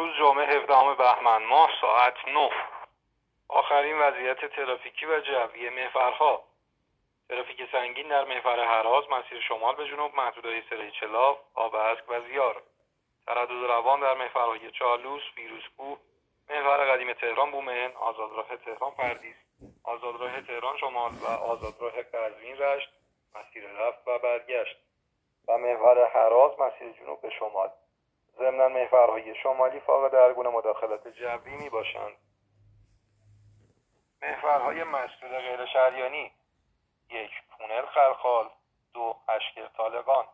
امروز جمعه 17 بهمن ماه ساعت 9. آخرین وضعیت ترافیکی و جوی محورها. ترافیک سنگین در محور هراز مسیر شمال به جنوب محدودهای سری چلاف، آب اسک و زیار. تردد روان در محورهای چالوس، فیروزکوه، محور قدیم تهران بومهن، آزادراه تهران پردیس، آزادراه تهران شمال و آزادراه قزوین رشت مسیر رفت و برگشت و محور هراز مسیر جنوب به شمال. ضمناً محورهای شمالی فاقد هر گونه مداخلت جوی می باشند. محورهای مسدود غیر شهریانی: 1. پونل خلخال، 2. اشکر طالقان.